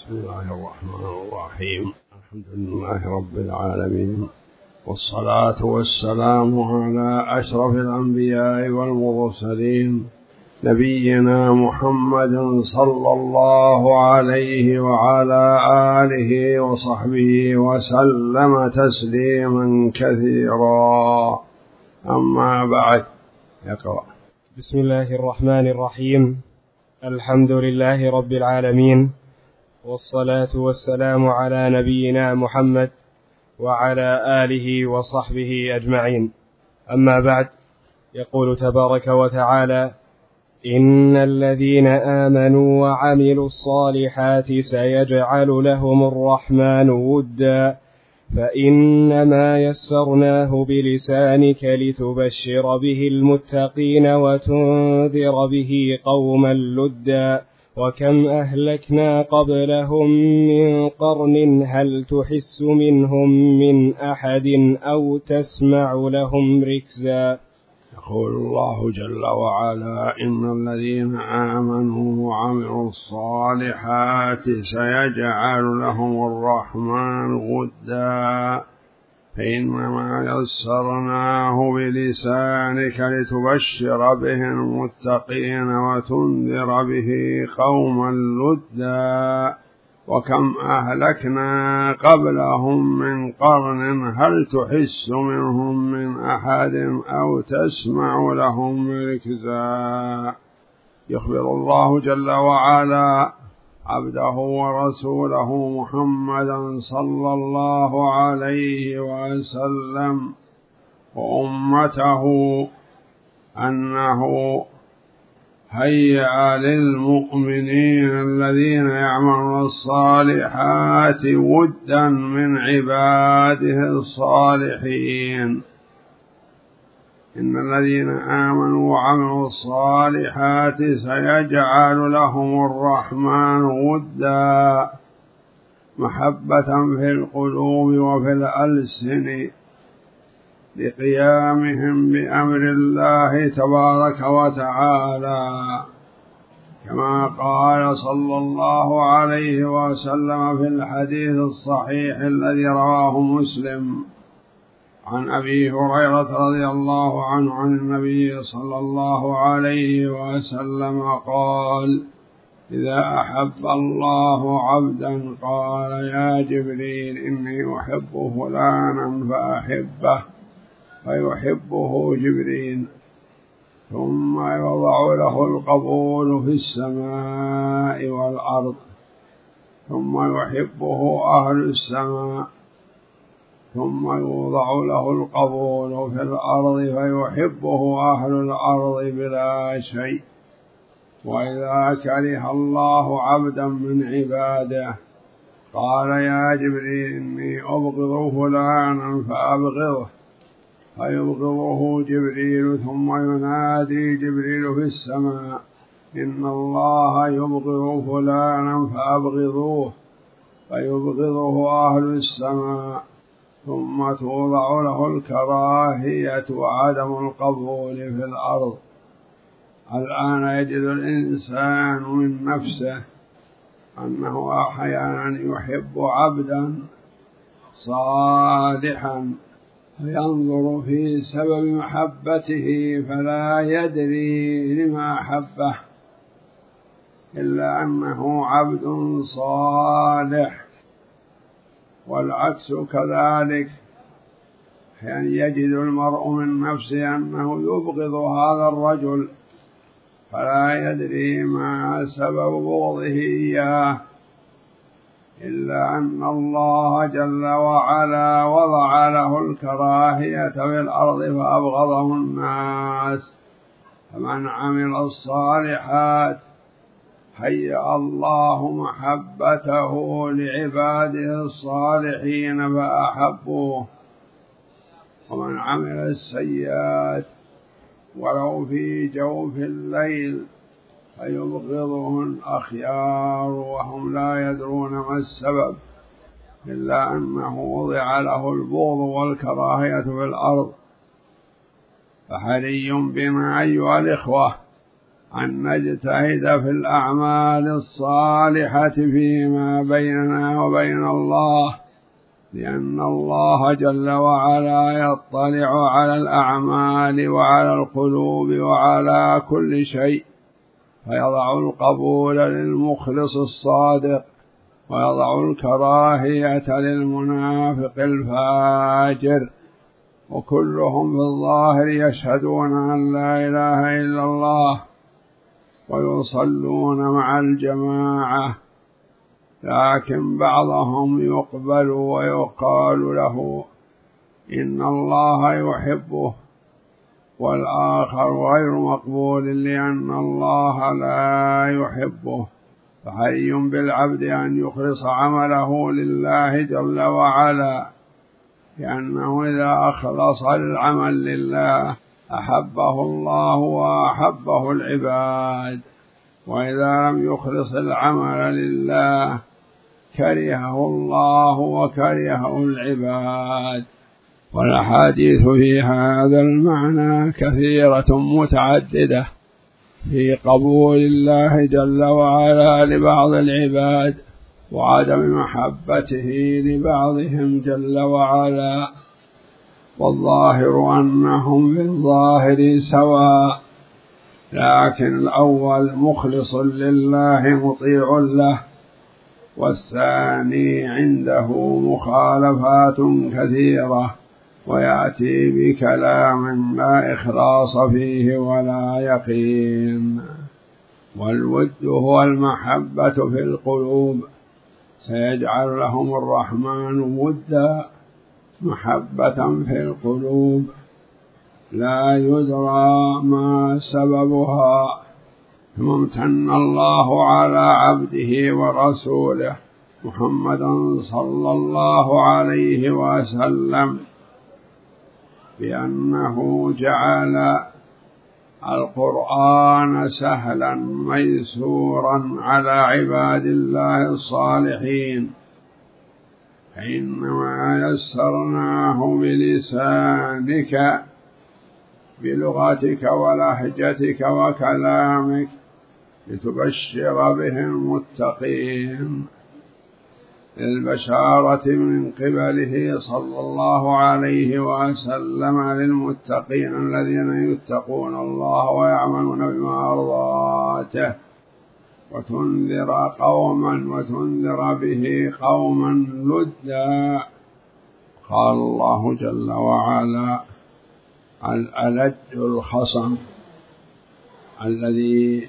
بسم الله الرحمن الرحيم. الحمد لله رب العالمين، والصلاة والسلام على أشرف الأنبياء والمرسلين، نبينا محمد صلى الله عليه وعلى آله وصحبه وسلم تسليما كثيرا. أما بعد، يقرأ. بسم الله الرحمن الرحيم. الحمد لله رب العالمين، والصلاة والسلام على نبينا محمد وعلى آله وصحبه أجمعين. أما بعد، يقول تبارك وتعالى: إن الذين آمنوا وعملوا الصالحات سيجعل لهم الرحمن ودا، فإنما يسرناه بلسانك لتبشر به المتقين وتنذر به قوما لدا، وكم أهلكنا قبلهم من قرن هل تحس منهم من أحد أو تسمع لهم ركزا. يقول الله جل وعلا: إن الذين آمنوا وعملوا الصالحات سيجعل لهم الرحمن ودا، فإنما يسرناه بلسانك لتبشر به المتقين وتنذر به قوما لدا، وكم أهلكنا قبلهم من قرن هل تحس منهم من أحد أو تسمع لهم ركزا. يخبر الله جل وعلا عبده ورسوله محمدا صلى الله عليه وسلم وأمته أنه هيأ للمؤمنين الذين يعملون الصالحات ودا من عباده الصالحين. إن الذين آمنوا وعملوا الصالحات سيجعل لهم الرحمن ودا، محبة في القلوب وفي الألسن لقيامهم بأمر الله تبارك وتعالى، كما قال صلى الله عليه وسلم في الحديث الصحيح الذي رواه مسلم عن أبي هريرة رضي الله عنه عن النبي صلى الله عليه وسلم قال: إذا أحب الله عبدا قال: يا جبريل إني أحب فلانا فأحبه، فيحبه جبريل، ثم يوضع له القبول في السماء والأرض، ثم يحبه أهل السماء، ثم يوضع له القبول في الأرض فيحبه أهل الأرض بلا شيء. وإذا كره الله عبدا من عباده قال: يا جبريل إني أبغض فلانا فأبغضه، فيبغضه جبريل، ثم ينادي جبريل في السماء: إن الله يبغض فلانا فأبغضوه، فيبغضه أهل السماء، ثم توضع له الكراهية وعدم القبول في الأرض. الآن يجد الإنسان من نفسه أنه أحيانا يحب عبدا صالحا فينظر في سبب محبته فلا يدري لما أحبه إلا أنه عبد صالح، والعكس كذلك. يعني يجد المرء من نفسه أنه يبغض هذا الرجل فلا يدري ما سبب بغضه إياه، إلا أن الله جل وعلا وضع له الكراهية في الأرض فأبغضه الناس. فمن عمل الصالحات هيأ الله محبته لعباده الصالحين فأحبوه، ومن عمل السيئات ولو في جوف الليل فيبغضه الأخيار وهم لا يدرون ما السبب، إلا أنه وضع له البغض والكراهية في الأرض. فحري بنا أيها الإخوة أن نجتهد في الأعمال الصالحة فيما بيننا وبين الله، لأن الله جل وعلا يطلع على الأعمال وعلى القلوب وعلى كل شيء، فيضع القبول للمخلص الصادق ويضع الكراهية للمنافق الفاجر، وكلهم في الظاهر يشهدون أن لا إله إلا الله ويصلون مع الجماعة، لكن بعضهم يقبل ويقال له إن الله يحبه، والآخر غير مقبول لأن الله لا يحبه. فحري بالعبد أن يخلص عمله لله جل وعلا، لأنه إذا أخلص العمل لله أحبه الله وأحبه العباد، وإذا لم يخلص العمل لله كرهه الله وكرهه العباد. والأحاديث في هذا المعنى كثيرة متعددة في قبول الله جل وعلا لبعض العباد وعدم محبته لبعضهم جل وعلا، والظاهر أنهم في الظاهر سواء، لكن الأول مخلص لله مطيع له، والثاني عنده مخالفات كثيرة ويأتي بكلام لا إخلاص فيه ولا يقين. والود هو المحبة في القلوب، سيجعل لهم الرحمن ودا محبة في القلوب لا يدرى ما سببها، ثم امتن الله على عبده ورسوله محمدا صلى الله عليه وسلم بأنه جعل القرآن سهلا ميسورا على عباد الله الصالحين، فإنما يسرناه بلسانك بلغتك ولهجتك وكلامك لتبشر به المتقين، البشارة من قبله صلى الله عليه وسلم للمتقين الذين يتقون الله ويعملون بما أرضاته، وتنذر قوما وتنذر به قوما لدا. قال الله جل وعلا: الألد الخصم الذي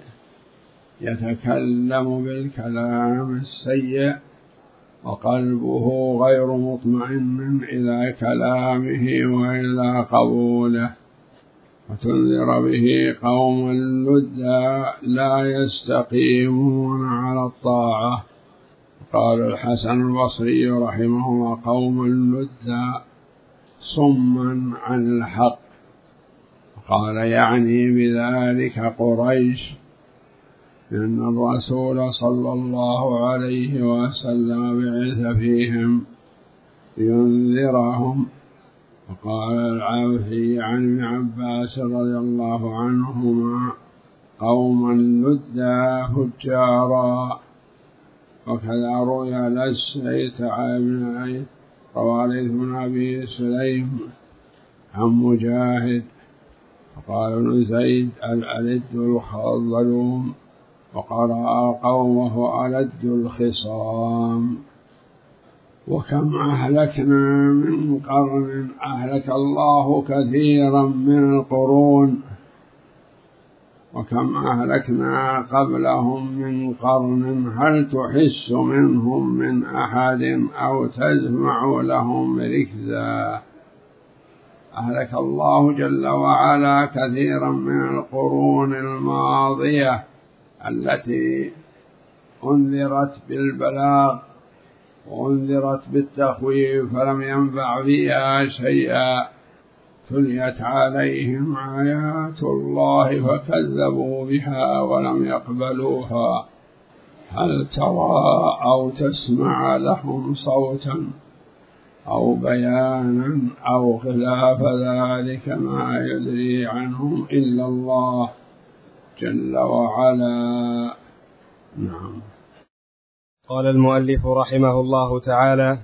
يتكلم بالكلام السيء وقلبه غير مطمئن إلى كلامه وإلى قبوله، وتنذر به قوما لدا لا يستقيمون على الطاعة. قال الحسن البصري رحمه الله: قوما لدا صما عن الحق. قال يعني بذلك قريش، إن الرسول صلى الله عليه وسلم بعث فيهم لينذرهم. وقال العافي عن ابن عباس رضي الله عنهما: قوما لدا فجارا. وكذا روي لسيت بن رواليث بن أبي سليم عن مجاهد. وقال ابن زيد: الألد الظلوم. وقرأ قومه ألد الخصام. وكم أهلكنا من قرن أهلك الله كثيرا من القرون، وكم أهلكنا قبلهم من قرن هل تحس منهم من أحد أو تسمع لهم ركزا. أهلك الله جل وعلا كثيرا من القرون الماضية التي أنذرت بالبلاغ وأنذرت بالتخويف فلم ينفع فيها شيئا، تليت عليهم آيات الله فكذبوا بها ولم يقبلوها. هل ترى أو تسمع لهم صوتا أو بيانا أو خلاف ذلك ما يدري عنهم إلا الله، جل وعلا. نعم. قال المؤلف رحمه الله تعالى: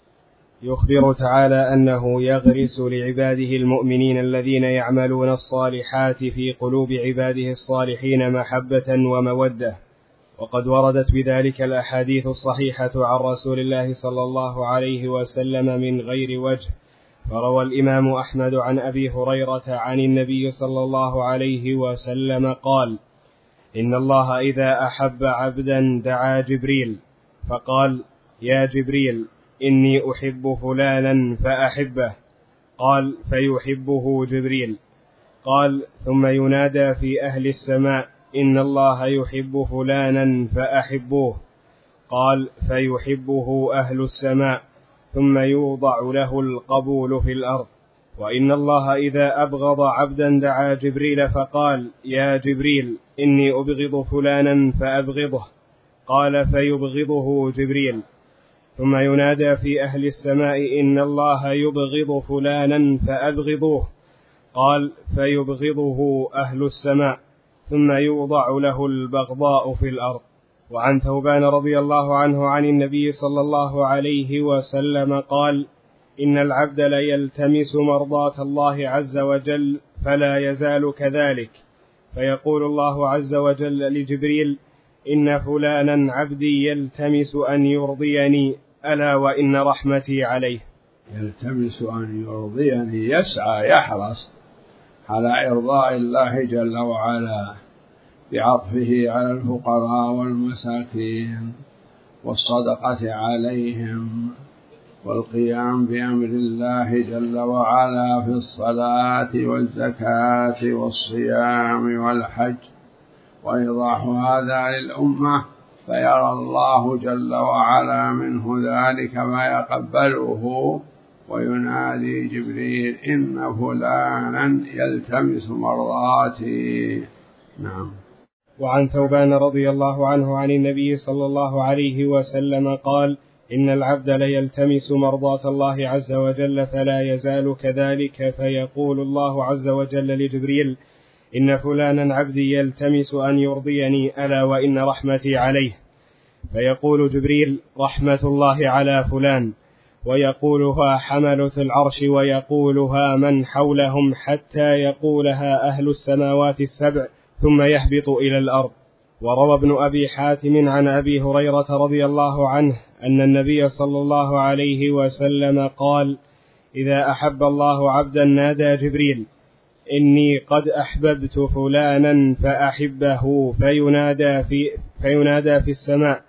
يخبر تعالى أنه يغرس لعباده المؤمنين الذين يعملون الصالحات في قلوب عباده الصالحين محبة ومودة، وقد وردت بذلك الأحاديث الصحيحة عن رسول الله صلى الله عليه وسلم من غير وجه. فروى الإمام أحمد عن أبي هريرة عن النبي صلى الله عليه وسلم قال: إن الله إذا أحب عبدا دعا جبريل فقال: يا جبريل إني أحب فلانا فأحبه. قال: فيحبه جبريل. قال: ثم ينادى في أهل السماء: إن الله يحب فلانا فأحبوه. قال: فيحبه أهل السماء. ثم يوضع له القبول في الأرض. وإن الله إذا أبغض عبدا دعا جبريل فقال: يا جبريل إني أبغض فلانا فأبغضه. قال: فيبغضه جبريل. ثم ينادى في أهل السماء: إن الله يبغض فلانا فأبغضوه. قال: فيبغضه أهل السماء. ثم يوضع له البغضاء في الأرض. وعن ثوبان رضي الله عنه عن النبي صلى الله عليه وسلم قال: إن العبد ليلتمس مرضاة الله عز وجل فلا يزال كذلك، فيقول الله عز وجل لجبريل: إن فلانا عبدي يلتمس أن يرضيني، ألا وإن رحمتي عليه. يلتمس أن يرضيني، يسعى يحرص على إرضاء الله جل وعلا بعطفه على الفقراء والمساكين والصدقة عليهم والقيام بأمر الله جل وعلا في الصلاة والزكاة والصيام والحج، وإيضاح هذا للأمة، فيرى الله جل وعلا منه ذلك ما يقبله، وينادي جبريل: إن فلانا يلتمس مرضاتي. نعم. وعن ثوبان رضي الله عنه عن النبي صلى الله عليه وسلم قال: إن العبد ليلتمس مرضاة الله عز وجل فلا يزال كذلك، فيقول الله عز وجل لجبريل: إن فلانا عبدي يلتمس أن يرضيني، ألا وإن رحمتي عليه. فيقول جبريل: رحمة الله على فلان. ويقولها حملة العرش ويقولها من حولهم حتى يقولها أهل السماوات السبع، ثم يهبط إلى الأرض. وروى ابن أبي حاتم عن أبي هريرة رضي الله عنه أن النبي صلى الله عليه وسلم قال: إذا أحب الله عبدا نادى جبريل: إني قد أحببت فلانا فأحبه، فينادى في السماء،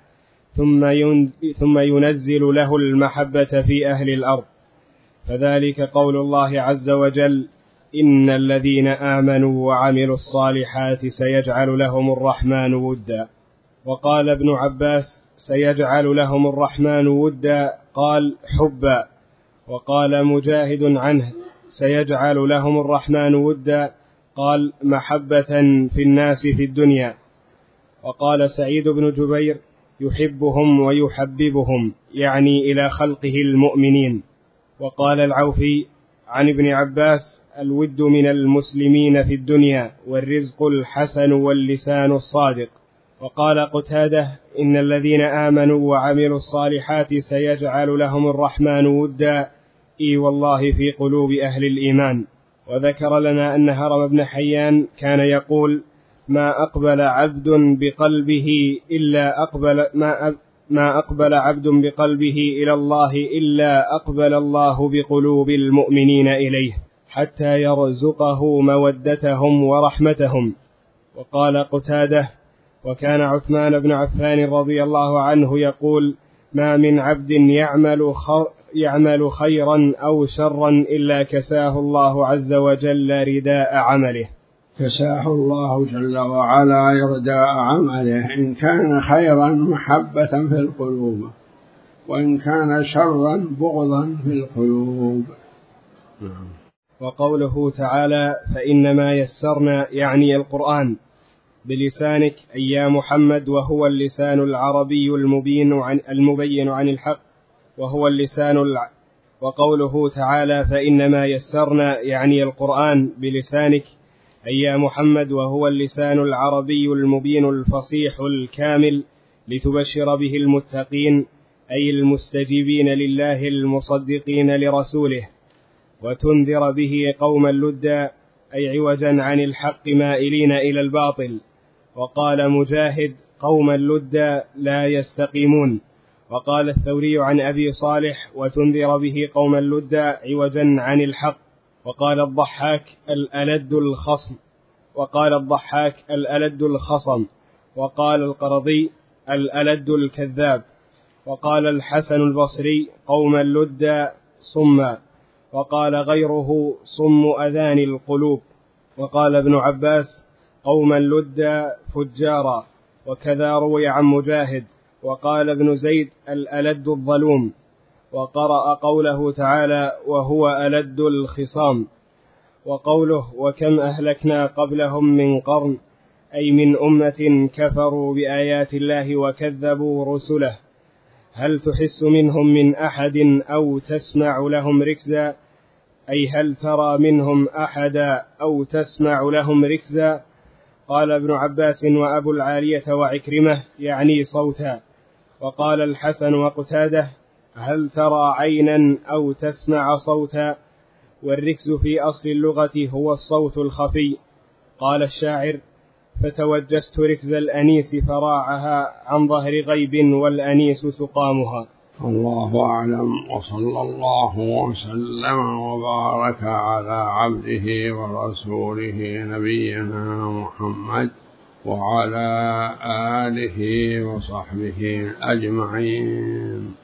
ثم ينزل له المحبة في أهل الأرض. فذلك قول الله عز وجل: إن الذين آمنوا وعملوا الصالحات سيجعل لهم الرحمن ودا. وقال ابن عباس: سيجعل لهم الرحمن ودا، قال: حبا. وقال مجاهد عنه: سيجعل لهم الرحمن ودا، قال: محبة في الناس في الدنيا. وقال سعيد بن جبير: يحبهم ويحببهم، يعني إلى خلقه المؤمنين. وقال العوفي عن ابن عباس: الود من المسلمين في الدنيا، والرزق الحسن واللسان الصادق. وقال قتادة: إن الذين آمنوا وعملوا الصالحات سيجعل لهم الرحمن ودا، إي والله في قلوب أهل الإيمان. وذكر لنا أن هرم بن حيان كان يقول: ما أقبل عبد بقلبه إلى الله إلا أقبل الله بقلوب المؤمنين إليه، حتى يرزقه مودتهم ورحمتهم. وقال قتادة: وكان عثمان بن عفان رضي الله عنه يقول: ما من عبد يعمل خيرا أو شرا إلا كساه الله عز وجل رداء عمله. كساه الله جل وعلا رداء عمله، إن كان خيرا محبة في القلوب، وإن كان شرا بغضا في القلوب. وقوله تعالى: فإنما يسرنا، يعني القرآن، بلسانك أي يا محمد، وهو اللسان العربي المبين عن الحق، وهو اللسان وقوله تعالى: فإنما يسرنا، يعني القرآن، بلسانك، أي يا محمد، وهو اللسان العربي المبين الفصيح الكامل، لتبشر به المتقين أي المستجيبين لله المصدقين لرسوله، وتنذر به قوما لدا أي عوجا عن الحق مائلين إلى الباطل. وقال مجاهد قوما لدا لا يستقيمون. وقال الثوري عن أبي صالح وتنذر به قوما لدا عوجا عن الحق. وقال الضحاك الألد الخصم. وقال القرضي الألد الكذاب. وقال الحسن البصري قوما لدا صما. وقال غيره صم أذان القلوب. وقال ابن عباس قوما لدا فجارا، وكذا روي عن مجاهد. وقال ابن زيد الألد الظلوم. وقرأ قوله تعالى وهو ألد الخصام. وقوله وكم أهلكنا قبلهم من قرن، أي من أمة كفروا بآيات الله وكذبوا رسله، هل تحس منهم من أحد أو تسمع لهم ركزا، أي هل ترى منهم أحدا أو تسمع لهم ركزا. قال ابن عباس وأبو العالية وعكرمة يعني صوتا. وقال الحسن وقتاده هل ترى عينا أو تسمع صوتا. والركز في أصل اللغة هو الصوت الخفي. قال الشاعر فتوجست ركز الأنيس فراعها عن ظهر غيب والأنيس سقامها. الله أعلم، وصلى الله وسلم وبارك على عبده ورسوله نبينا محمد وعلى آله وصحبه أجمعين.